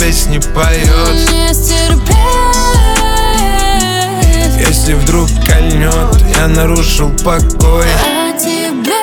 песни поет. Не стерпеть, если вдруг кольнет, я нарушил покой. а тебе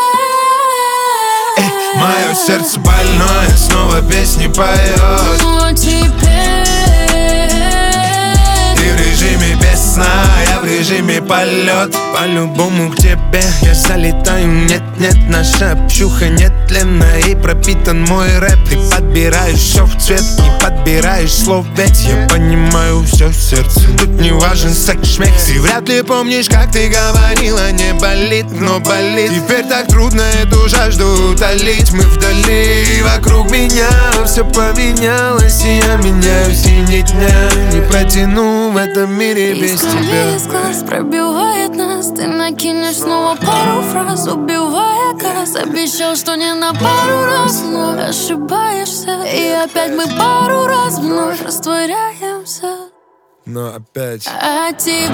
Мое сердце больное снова песни поет. но теперь Ты в режиме без сна, я в режиме полет. По-любому к тебе я залетаю. Нет-нет, наша общуха нетленна и пропитан мой рэп. Ты подбираешь все в цвет, не подбираешь слов, ведь я понимаю все в сердце. Тут не важен секс-шмек. Ты вряд ли помнишь, как ты говорила, не болит, но болит. Теперь так трудно эту жажду утолить. Мы вдали, вокруг меня все поменялось, и я меняюсь, и ни дня не протяну в этом мире без тебя. из глаз пробивает нас. Ты накинешь снова пару фраз, убивая газ. Обещал, что не на пару раз, но ошибаешься. И опять мы пару раз вновь растворяемся. Но опять А тебе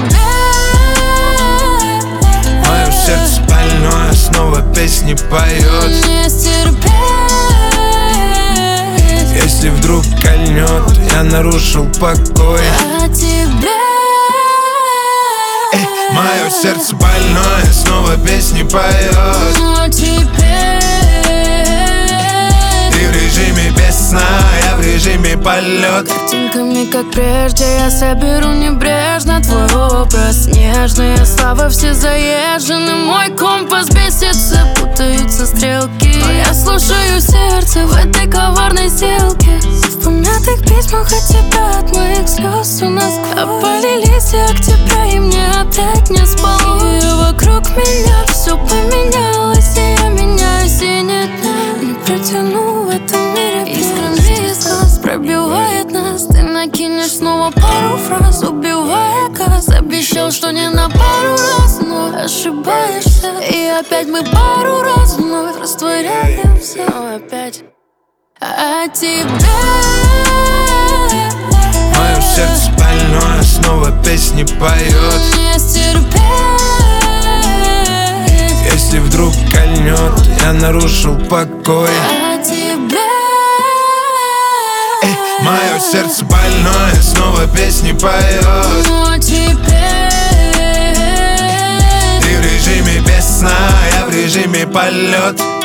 мое сердце больное снова песни поет. не стерпеть, Если вдруг кольнет, я нарушил покой. а тебе Мое сердце больное снова песни поет. но теперь Ты в режиме без сна, я в режиме полет. картинками, как прежде, я соберу небрежно твой образ. Нежные слова все заезжены. Мой компас бесится, путаются стрелки. Но я слушаю сердце в этой коварной сделке. В помятых письмах от тебя, от моих слез у нас опали листья октября, и мне опять не спалось. И вокруг меня все поменялось, и я меняюсь, и нет дня не протяну в этом мире. Искрами из глаз пробивает нас. Ты накинешь снова пару фраз, убивая газ. Обещал, что не на пару раз, но ошибаешься. И опять мы пару раз вновь растворяемся. Но опять а тебе Мое сердце больное снова песни поет. не стерпеть, Если вдруг кольнет, я нарушил покой. а тебе Мое сердце больное снова песни поет. но теперь Ты в режиме без сна, я в режиме полет.